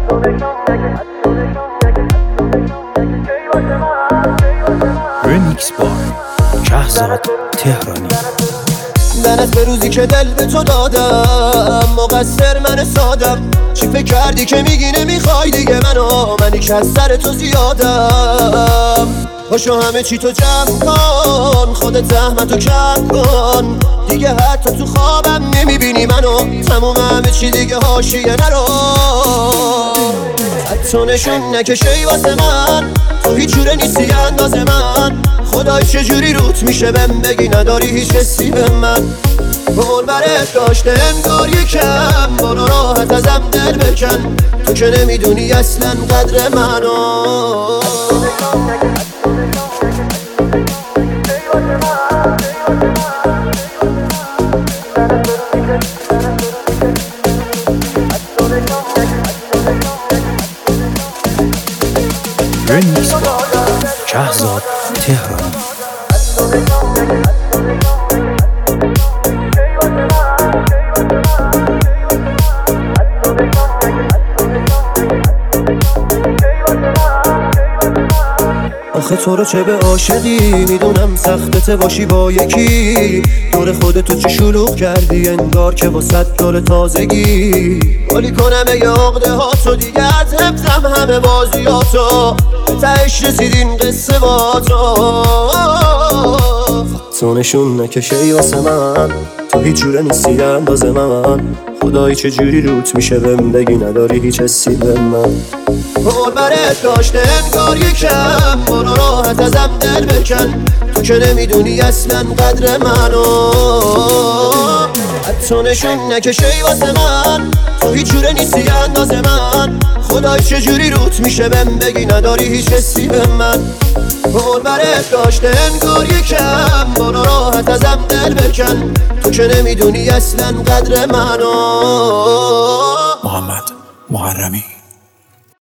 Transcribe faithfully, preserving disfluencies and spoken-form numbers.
ریمیکس بای شهزاد تهرانی. لعنت به روزی که دل به تو دادم، مقصر من سادم. چی فکر کردی که میگی نمیخوای دیگه منو؟ منی که از سر تو زیادم. پاشو همه چی تو جمع کن، خودت زحمتو کم کن. دیگه حتی تو خوابم نمیبینی منو. تموم همه چی دیگه حاشیه نرو. حتی نشون نکشی واسه من، تو هیچ جوره نیستی انداز من. خدای چجوری روت میشه بهم بگی نداری هیچ حسی به من. بول برت داشته انگار یکم، بالا راحت ازم دل بکن. تو که نمیدونی اصلا قدر منو. ریمیکس بای شهزاد تهرانی. آخه تو رو چه به عاشقی، میدونم سختته باشی با یکی. دور خودتو چه شلوغ کردی انگار که با صد دور تازگی. ولی کنم یه عقده ها تو دیگه از حفظم همه بازیاتو. تهش رسیدین قصه با تو. تو نشون نکشی واسه من، تو هیچ جوره نیستی انداز من. خدایی چه جوری روت میشه بهم بگی نداری هیچ حسی به من. بول برت داشته انگار یکم، بالا راحت ازم دل بکن. تو که نمیدونی اصلا قدر منو. حتی نشون نکشی واسه من، تو هیچ جوره نیستی انداز من. خدای چجوری روت میشه بهم بگی نداری هیچ حسی به من. بول برت داشته انگار یکم، بالا راحت ازم دل بکن. تو که نمیدونی اصلا قدر منو. محمد محرمی.